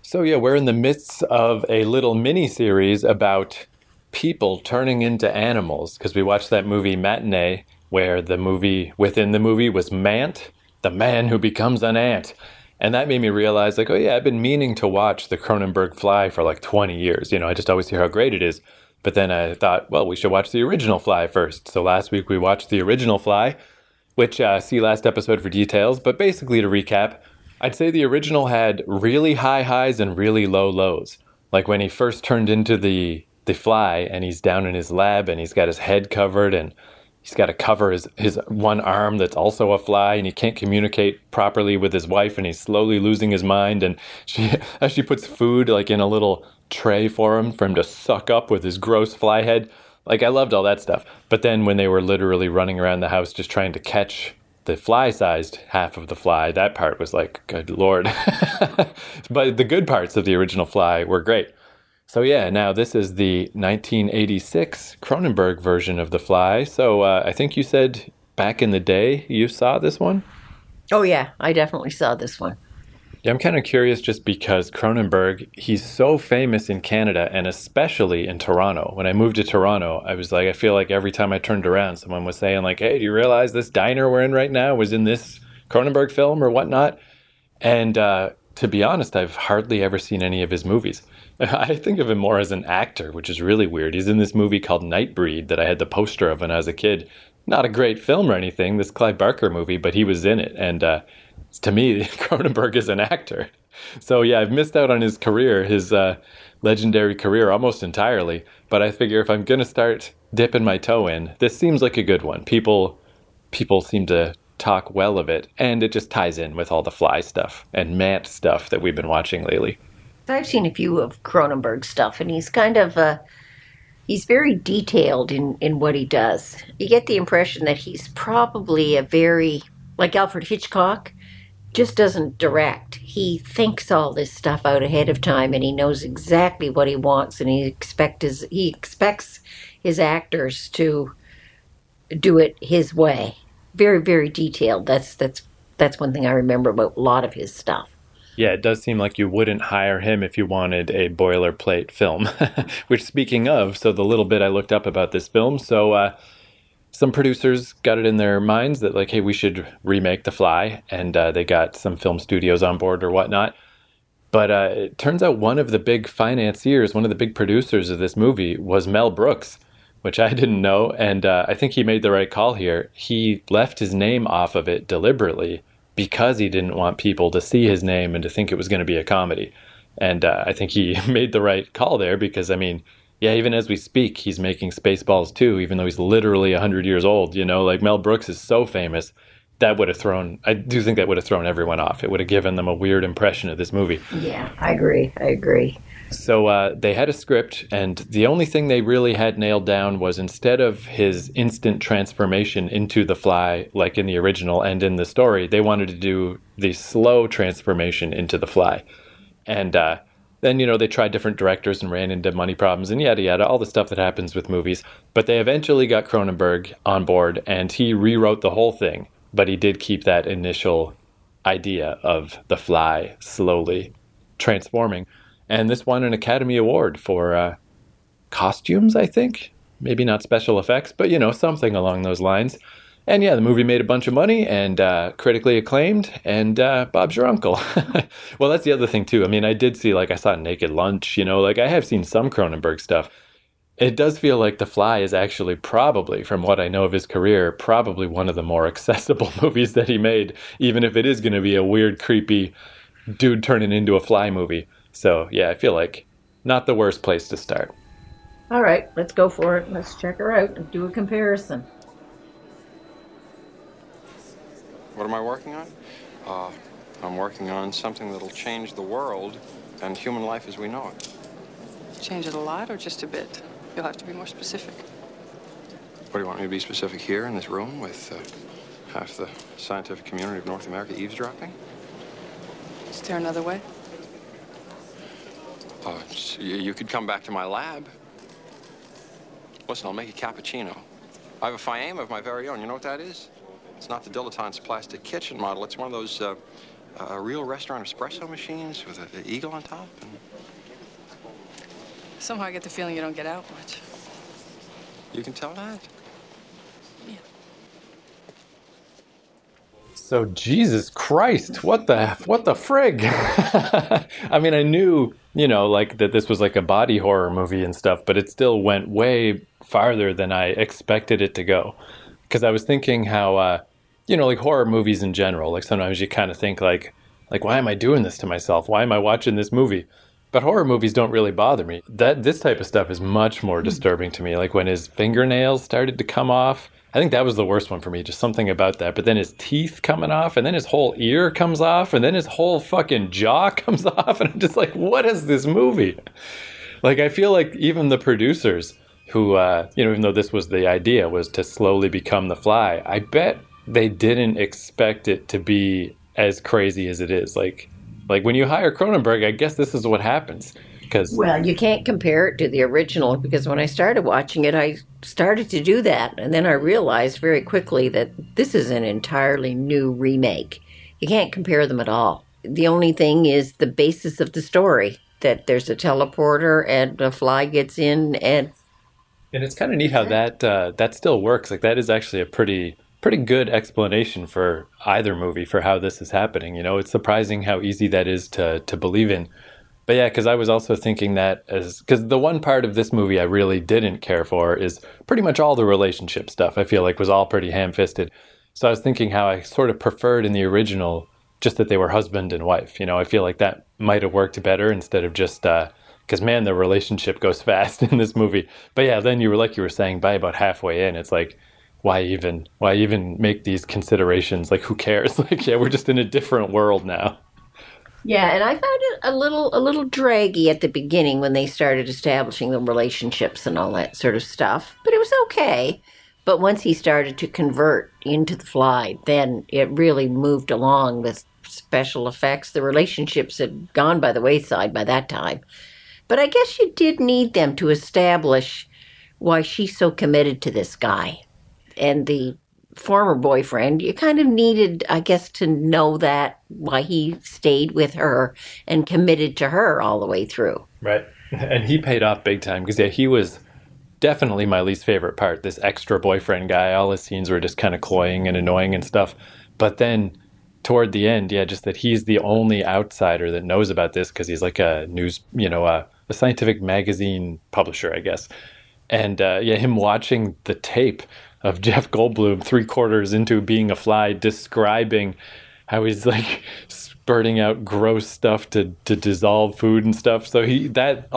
So yeah, we're in the midst of a little mini series about people turning into animals because we watched that movie Matinee, where the movie within the movie was Mant, the man who becomes an ant. And that made me realize, like, oh yeah, I've been meaning to watch the Cronenberg Fly for like 20 years. I just always hear how great it is. But then I thought, well, we should watch the original Fly first. So last week we watched the original Fly, which see last episode for details. But basically, to recap, I'd say the original had really high highs and really low lows. Like when he first turned into the fly and he's down in his lab and he's got his head covered and he's got to cover his one arm that's also a fly, and he can't communicate properly with his wife, and he's slowly losing his mind. And she puts food like in a little tray for him to suck up with his gross fly head. Like, I loved all that stuff. But then when they were literally running around the house just trying to catch the fly-sized half of the fly, that part was like, good Lord. But the good parts of the original Fly were great. So yeah, now this is the 1986 Cronenberg version of The Fly. So I think you said back in the day you saw this one? Oh yeah, I definitely saw this one. Yeah, I'm kind of curious just because Cronenberg, he's so famous in Canada and especially in Toronto. When I moved to Toronto, I was like, I feel like every time I turned around, someone was saying like, hey, do you realize this diner we're in right now was in this Cronenberg film or whatnot? And to be honest, I've hardly ever seen any of his movies. I think of him more as an actor, which is really weird. He's in this movie called Nightbreed that I had the poster of when I was a kid. Not a great film or anything, this Clive Barker movie, but he was in it. And to me, Cronenberg is an actor. So yeah, I've missed out on his career, his legendary career almost entirely. But I figure if I'm going to start dipping my toe in, this seems like a good one. People seem to talk well of it. And it just ties in with all the Fly stuff and Mant stuff that we've been watching lately. I've seen a few of Cronenberg's stuff, and he's kind of he's very detailed in what he does. You get the impression that he's probably a very, like Alfred Hitchcock, just doesn't direct. He thinks all this stuff out ahead of time, and he knows exactly what he wants, and he expects his actors to do it his way. Very, very detailed. That's one thing I remember about a lot of his stuff. Yeah, it does seem like you wouldn't hire him if you wanted a boilerplate film. Which, speaking of, so the little bit I looked up about this film, so some producers got it in their minds that, like, hey, we should remake The Fly, and they got some film studios on board or whatnot. But it turns out one of the big financiers, one of the big producers of this movie was Mel Brooks, which I didn't know, and I think he made the right call here. He left his name off of it deliberately because he didn't want people to see his name and to think it was going to be a comedy. And I think he made the right call there because, I mean, yeah, even as we speak, he's making Spaceballs 2, even though he's literally 100 years old, like Mel Brooks is so famous. I do think that would have thrown everyone off. It would have given them a weird impression of this movie. Yeah, I agree. So they had a script, and the only thing they really had nailed down was instead of his instant transformation into the Fly, like in the original and in the story, they wanted to do the slow transformation into the Fly. And then, they tried different directors and ran into money problems and yada yada, all the stuff that happens with movies. But they eventually got Cronenberg on board, and he rewrote the whole thing. But he did keep that initial idea of the Fly slowly transforming. And this won an Academy Award for costumes, I think. Maybe not special effects, but, something along those lines. And yeah, the movie made a bunch of money and critically acclaimed, and Bob's your uncle. Well, that's the other thing, too. I mean, I did see, I saw Naked Lunch, I have seen some Cronenberg stuff. It does feel like The Fly is actually probably, from what I know of his career, probably one of the more accessible movies that he made, even if it is going to be a weird, creepy dude turning into a fly movie. So, yeah, I feel like not the worst place to start. All right, let's go for it. Let's check her out and do a comparison. What am I working on? I'm working on something that'll change the world and human life as we know it. Change it a lot or just a bit? You'll have to be more specific. What do you want me to be specific here in this room with half the scientific community of North America eavesdropping? Is there another way? You could come back to my lab. Listen, I'll make a cappuccino. I have a Fiame of my very own. You know what that is? It's not the Dilettante's plastic kitchen model. It's one of those a real restaurant espresso machines with an eagle on top. And Somehow I get the feeling you don't get out much. you can tell that. Yeah. So Jesus Christ, what the frig? I mean, I knew, like that this was like a body horror movie and stuff, but it still went way farther than I expected it to go. Because I was thinking how, like horror movies in general, like sometimes you kind of think like, why am I doing this to myself? Why am I watching this movie? But horror movies don't really bother me. This type of stuff is much more disturbing to me. Like when his fingernails started to come off. I think that was the worst one for me, just something about that. But then his teeth coming off, and then his whole ear comes off, and then his whole fucking jaw comes off. And I'm just like, what is this movie? Like, I feel like even the producers who, even though this was the idea, was to slowly become the Fly, I bet they didn't expect it to be as crazy as it is. Like when you hire Cronenberg, I guess this is what happens. Well, you can't compare it to the original, because when I started watching it, I started to do that. And then I realized very quickly that this is an entirely new remake. You can't compare them at all. The only thing is the basis of the story, that there's a teleporter and a Fly gets in. And it's kind of neat how that still works. Like that is actually a pretty good explanation for either movie for how this is happening. It's surprising how easy that is to believe in. But yeah, because I was also thinking that because the one part of this movie I really didn't care for is pretty much all the relationship stuff. I feel like was all pretty ham-fisted. So I was thinking how I sort of preferred in the original just that they were husband and wife. I feel like that might have worked better instead of just because man, the relationship goes fast in this movie. But yeah, then you were saying by about halfway in, it's like, why even make these considerations? Like, who cares? Like, yeah, we're just in a different world now. Yeah, and I found it a little draggy at the beginning when they started establishing the relationships and all that sort of stuff. But it was okay. But once he started to convert into the Fly, then it really moved along with special effects. The relationships had gone by the wayside by that time. But I guess you did need them to establish why she's so committed to this guy. And the former boyfriend, you kind of needed, I guess, to know that, why he stayed with her and committed to her all the way through. Right. And he paid off big time because, yeah, he was definitely my least favorite part, this extra boyfriend guy. All his scenes were just kind of cloying and annoying and stuff. But then toward the end, yeah, just that he's the only outsider that knows about this because he's like a news, a scientific magazine publisher, I guess. And him watching the tape of Jeff Goldblum 3/4 into being a Fly, describing how he's like spurting out gross stuff to dissolve food and stuff. So he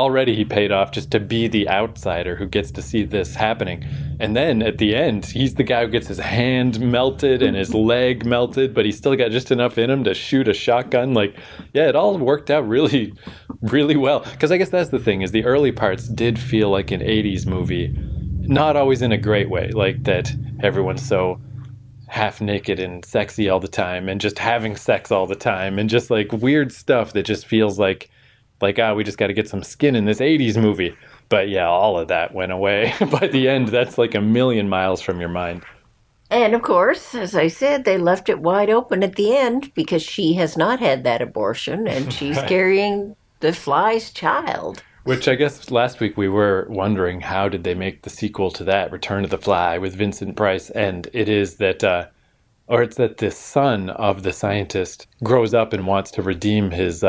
paid off just to be the outsider who gets to see this happening. And then at the end, he's the guy who gets his hand melted and his leg melted, but he's still got just enough in him to shoot a shotgun. Like, yeah, it all worked out really, really well. Because I guess that's the thing, is the early parts did feel like an 80s movie. Not always in a great way, like that everyone's so half naked and sexy all the time and just having sex all the time and just like weird stuff that just feels like we just got to get some skin in this 80s movie. But yeah, all of that went away. By the end, that's like a million miles from your mind. And of course, as I said, they left it wide open at the end because she has not had that abortion and she's carrying the Fly's child. Which I guess last week we were wondering, how did they make the sequel to that, Return of the Fly, with Vincent Price? And it is that, it's that the son of the scientist grows up and wants to redeem his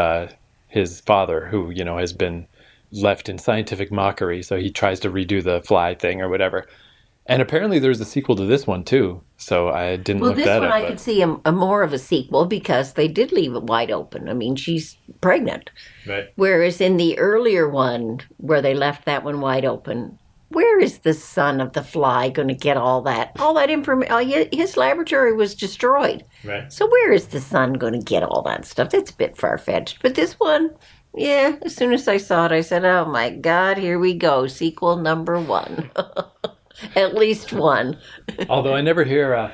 father, who, has been left in scientific mockery. So he tries to redo the Fly thing or whatever. And apparently there's a sequel to this one, too. So I didn't look that up. Well, this one I could see a more of a sequel because they did leave it wide open. I mean, she's pregnant. Right. Whereas in the earlier one, where they left that one wide open, where is the son of the Fly going to get all that information? His laboratory was destroyed. Right. So where is the son going to get all that stuff? That's a bit far-fetched. But this one, yeah, as soon as I saw it, I said, oh my God, here we go. Sequel number 1. At least one. Although I never hear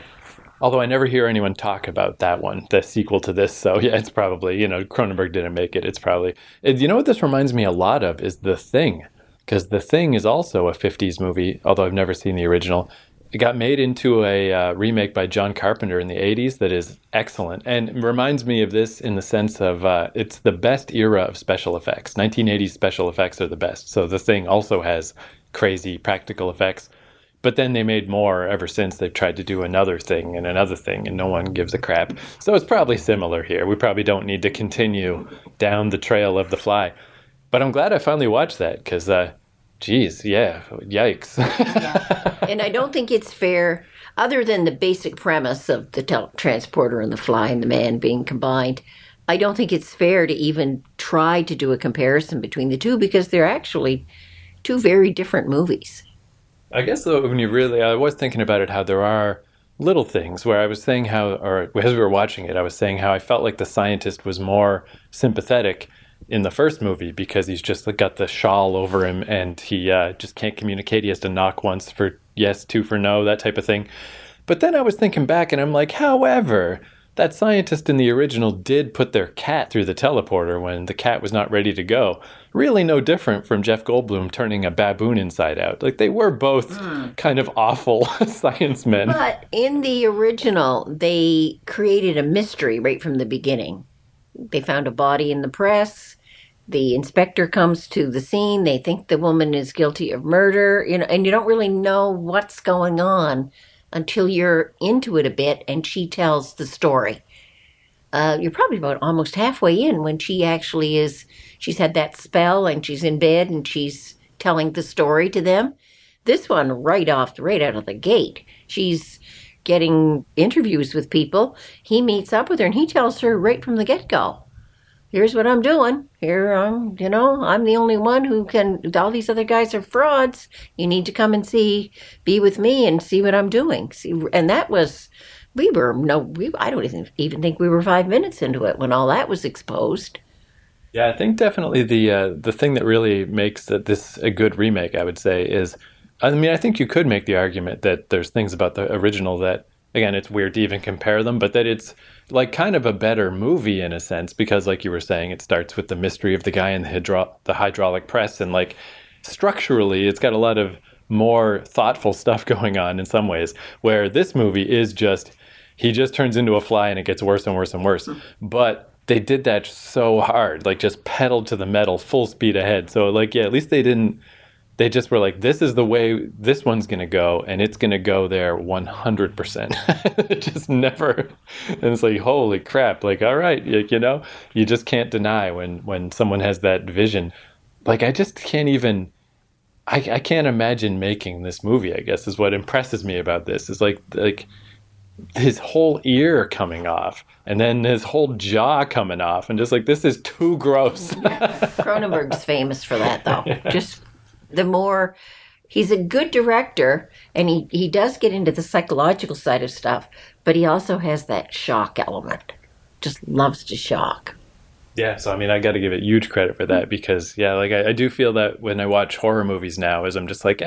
anyone talk about that one, the sequel to this. So yeah, it's probably, Cronenberg didn't make it. It's probably, what this reminds me a lot of is The Thing, because The Thing is also a 50s movie, although I've never seen the original. It got made into a remake by John Carpenter in the 80s that is excellent and reminds me of this in the sense of it's the best era of special effects. 1980s special effects are the best. So the thing also has crazy practical effects. But then they made more ever since. They've tried to do another thing, and no one gives a crap. So it's probably similar here. We probably don't need to continue down the trail of The Fly. But I'm glad I finally watched that because, geez, yeah, yikes. Yeah. And I don't think it's fair, other than the basic premise of the transporter and the fly and the man being combined, I don't think it's fair to even try to do a comparison between the two because they're actually two very different movies. I guess, though, I was thinking about it, how there are little things where I was saying or as we were watching it, I was saying how I felt like the scientist was more sympathetic in the first movie because he's just got the shawl over him and he just can't communicate. He has to knock once for yes, two for no, that type of thing. But then I was thinking back and I'm like, however, that scientist in the original did put their cat through the teleporter when the cat was not ready to go. Really no different from Jeff Goldblum turning a baboon inside out. Like, they were both kind of awful science men. But in the original, they created a mystery right from the beginning. They found a body in the press. The inspector comes to the scene. They think the woman is guilty of murder, and you don't really know what's going on until you're into it a bit and she tells the story. You're probably about almost halfway in when she's had that spell and she's in bed and she's telling the story to them. This one, right out of the gate, she's getting interviews with people. He meets up with her and he tells her right from the get-go, here's what I'm doing. Here, I'm the only one who can, all these other guys are frauds. You need to come and be with me and see what I'm doing. And that was, I don't even think we were 5 minutes into it when all that was exposed. Yeah, I think definitely the thing that really makes this a good remake, I would say, is, I think you could make the argument that there's things about the original that, again, it's weird to even compare them, but that it's like kind of a better movie in a sense, because like you were saying, it starts with the mystery of the guy in the hydraulic press, and like structurally, it's got a lot of more thoughtful stuff going on in some ways, where this movie is he just turns into a fly and it gets worse and worse and worse. But they did that so hard, like just pedaled to the metal, full speed ahead. So like, yeah, at least they just were like, this is the way this one's going to go, and it's going to go there 100%. It just never, and it's like, holy crap, like, all right, you just can't deny when someone has that vision. Like, I just can't even, I can't imagine making this movie, I guess, is what impresses me about this, is like his whole ear coming off, and then his whole jaw coming off, and just like, this is too gross. Cronenberg's famous for that, though. Just he's a good director, and he does get into the psychological side of stuff, but he also has that shock element. Just loves to shock. Yeah, so I got to give it huge credit for that, because like I do feel that when I watch horror movies now, is I'm just like,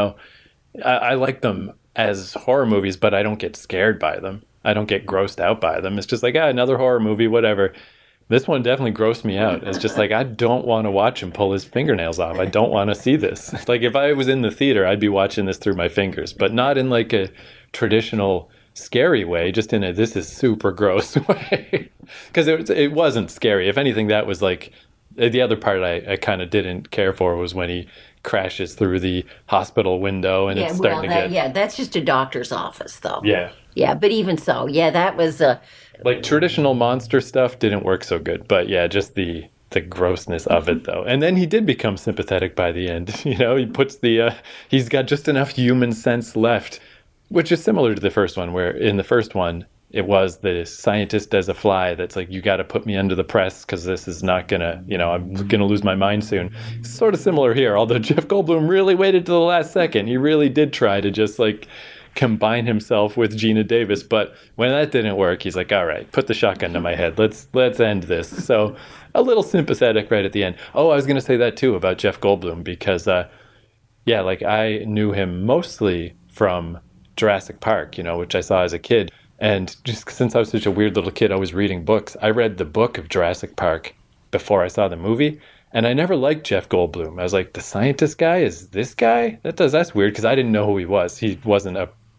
I like them as horror movies, but I don't get scared by them. I don't get grossed out by them. It's just like, another horror movie, whatever. This one definitely grossed me out. It's just like, I don't want to watch him pull his fingernails off. I don't want to see this. Like, if I was in the theater, I'd be watching this through my fingers, but not in like a traditional scary way, just in a this is super gross way. Because it wasn't scary. If anything, that was like, the other part I kind of didn't care for was when he crashes through the hospital window and it's starting to get... Yeah, that's just a doctor's office, though. Yeah. Yeah, but even so, that was... Like, traditional monster stuff didn't work so good, but yeah, just the grossness of it, though. And then he did become sympathetic by the end. He puts he's got just enough human sense left, which is similar to the first one, where in the first one, it was the scientist as a fly that's like, you got to put me under the press because this is not going to, I'm going to lose my mind soon. It's sort of similar here, although Jeff Goldblum really waited to the last second. He really did try to just like combine himself with Gina Davis, but when that didn't work, he's like, all right, put the shotgun to my head. Let's end this. So a little sympathetic right at the end. Oh, I was going to say that too about Jeff Goldblum, because like I knew him mostly from Jurassic Park, which I saw as a kid. And just since I was such a weird little kid, always reading books, I read the book of Jurassic Park before I saw the movie. And I never liked Jeff Goldblum. I was like, the scientist guy is this guy? That's weird, because I didn't know who he was. He wasn't a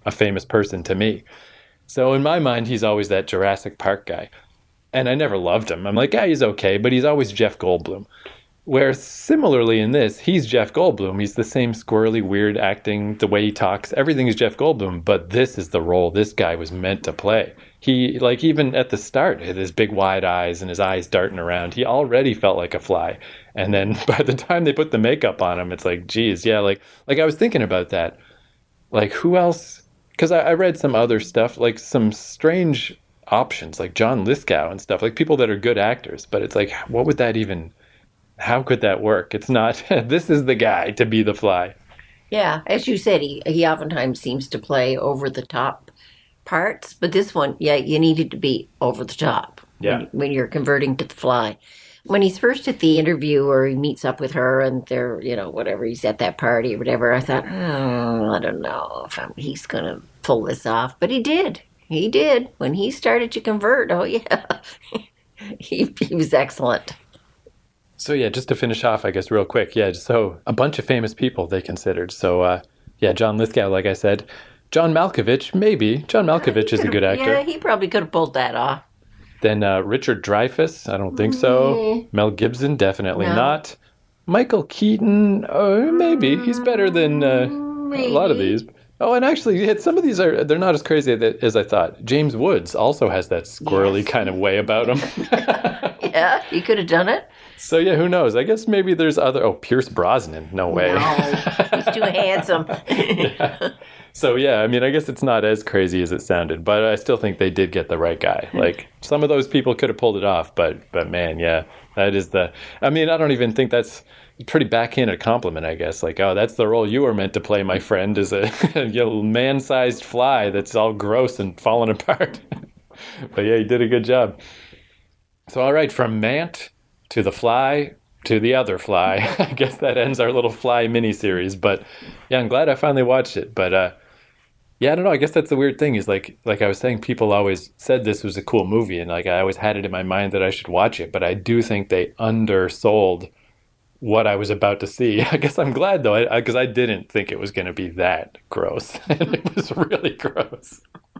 a famous person to me. So in my mind, he's always that Jurassic Park guy. And I never loved him. I'm like, yeah, he's okay, but he's always Jeff Goldblum. Where similarly in this, he's Jeff Goldblum. He's the same squirrely, weird acting, the way he talks. Everything is Jeff Goldblum, but this is the role this guy was meant to play. He, like, even at the start, had his big wide eyes and his eyes darting around. He already felt like a fly. And then by the time they put the makeup on him, it's like, geez, yeah, like I was thinking about that. Like, who else? Because I read some other stuff, like some strange options, like John Lithgow and stuff, like people that are good actors. But it's like, what would that even... How could that work? It's not, this is the guy to be the Fly. Yeah, as you said, he oftentimes seems to play over-the-top parts. But this one, yeah, you needed to be over-the-top when you're converting to the Fly. When he's first at the interview or he meets up with her and they're, whatever, he's at that party or whatever, I thought, I don't know if he's going to pull this off. But he did. He did. When he started to convert, oh, yeah, he was excellent. So, yeah, just to finish off, I guess, real quick. Yeah, so a bunch of famous people they considered. So, John Lithgow, like I said. John Malkovich, maybe. John Malkovich is a good actor. Yeah, he probably could have pulled that off. Then Richard Dreyfuss, I don't think so. Mel Gibson, definitely not. Michael Keaton, maybe. He's better than a lot of these. Oh, and actually, some of these they're not as crazy as I thought. James Woods also has that squirrely kind of way about him. Yeah, he could have done it. So, yeah, who knows? I guess maybe there's other... Oh, Pierce Brosnan. No way. No, he's too handsome. Yeah. So, yeah, I mean, I guess it's not as crazy as it sounded, but I still think they did get the right guy. Like, some of those people could have pulled it off, but man, yeah, that is the... I mean, I don't even think that's a pretty backhanded compliment, I guess. Like, oh, that's the role you were meant to play, my friend, is a man-sized fly that's all gross and falling apart. But, yeah, he did a good job. So, all right, from Mant to the Fly to the other Fly. I guess that ends our little Fly miniseries. But, yeah, I'm glad I finally watched it. But, yeah, I don't know. I guess that's the weird thing is, like I was saying, people always said this was a cool movie. And, like, I always had it in my mind that I should watch it. But I do think they undersold what I was about to see. I guess I'm glad, though, because I didn't think it was going to be that gross. And it was really gross.